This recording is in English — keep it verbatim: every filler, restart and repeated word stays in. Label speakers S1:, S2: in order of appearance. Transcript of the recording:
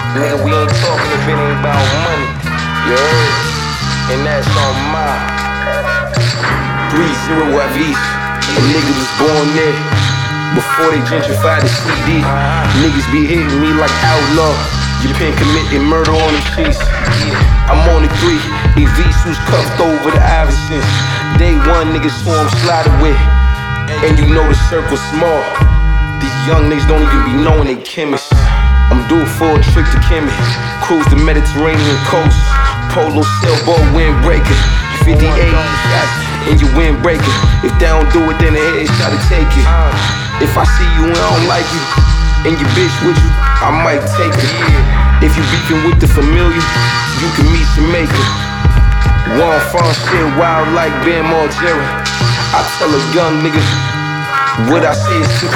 S1: Nigga, we ain't talking if it ain't about money. You heard? And that's on my
S2: three zero F East. A nigga was born there before they gentrified the C D. Niggas be hitting me like outlaw. You been committing murder on the streets. I'm on the three. Evisus cuffed over the Iversons. Day one niggas swarm sliding with. And you know the circle's small. These young niggas don't even be knowing they chemists. I'm due for a trip to Kimmy. Cruise the Mediterranean coast. Polo sailboat windbreaker. fifty-eight shots and you windbreaker. If they don't do it, then the heads try to take it. If I see you and I don't like you, and your bitch with you, I might take it. If you beefing with the familiar, you can meet Jamaica. One farm shit wild like Ben Margera. I tell a young nigga what I say is too